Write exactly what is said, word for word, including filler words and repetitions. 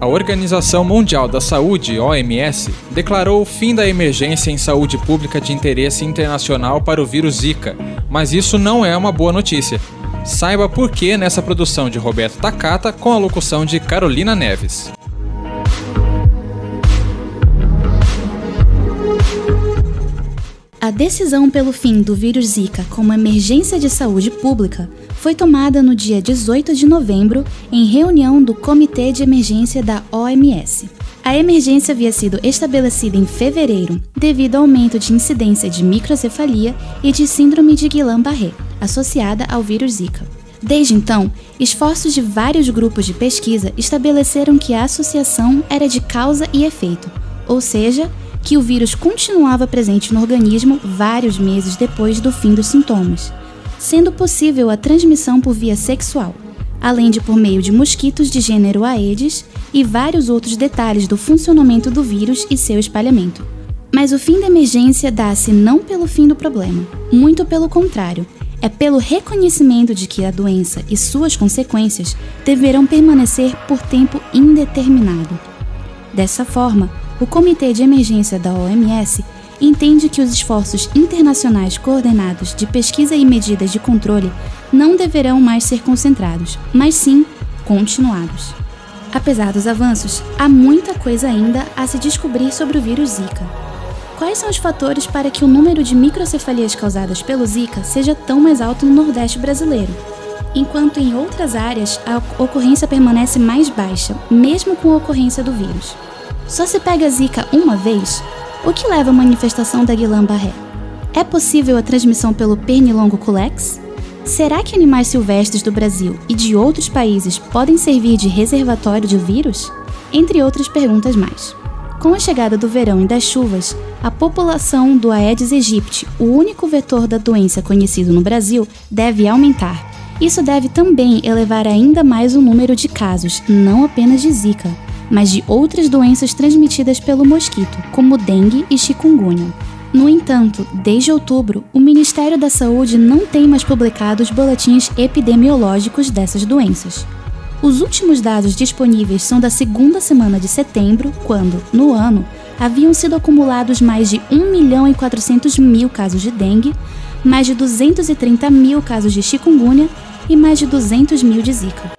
Organização Mundial da Saúde, O M S, declarou o fim da emergência em saúde pública de interesse internacional para o vírus Zika, mas isso não é uma boa notícia. Saiba por que nessa produção de Roberto Takata com a locução de Carolina Neves. A decisão pelo fim do vírus Zika como emergência de saúde pública foi tomada no dia dezoito de novembro em reunião do Comitê de Emergência da O M S. A emergência havia sido estabelecida em fevereiro devido ao aumento de incidência de microcefalia e de síndrome de Guillain-Barré, associada ao vírus Zika. Desde então, esforços de vários grupos de pesquisa estabeleceram que a associação era de causa e efeito, ou seja, que o vírus continuava presente no organismo vários meses depois do fim dos sintomas, sendo possível a transmissão por via sexual, além de por meio de mosquitos de gênero Aedes e vários outros detalhes do funcionamento do vírus e seu espalhamento. Mas o fim da emergência dá-se não pelo fim do problema, muito pelo contrário, é pelo reconhecimento de que a doença e suas consequências deverão permanecer por tempo indeterminado. Dessa forma, o Comitê de Emergência da O M S entende que os esforços internacionais coordenados de pesquisa e medidas de controle não deverão mais ser concentrados, mas sim continuados. Apesar dos avanços, há muita coisa ainda a se descobrir sobre o vírus Zika. Quais são os fatores para que o número de microcefalias causadas pelo Zika seja tão mais alto no Nordeste brasileiro, enquanto em outras áreas a ocorrência permanece mais baixa, mesmo com a ocorrência do vírus? Só se pega Zika uma vez? O que leva à manifestação da Guillain-Barré? É possível a transmissão pelo Pernilongo culex? Será que animais silvestres do Brasil e de outros países podem servir de reservatório de vírus? Entre outras perguntas mais. Com a chegada do verão e das chuvas, a população do Aedes aegypti, o único vetor da doença conhecido no Brasil, deve aumentar. Isso deve também elevar ainda mais o número de casos, não apenas de Zika, mas de outras doenças transmitidas pelo mosquito, como dengue e chikungunya. No entanto, desde outubro, o Ministério da Saúde não tem mais publicado os boletins epidemiológicos dessas doenças. Os últimos dados disponíveis são da segunda semana de setembro, quando, no ano, haviam sido acumulados mais de um milhão e quatrocentos mil casos de dengue, mais de duzentos e trinta mil casos de chikungunya e mais de duzentos mil de Zika.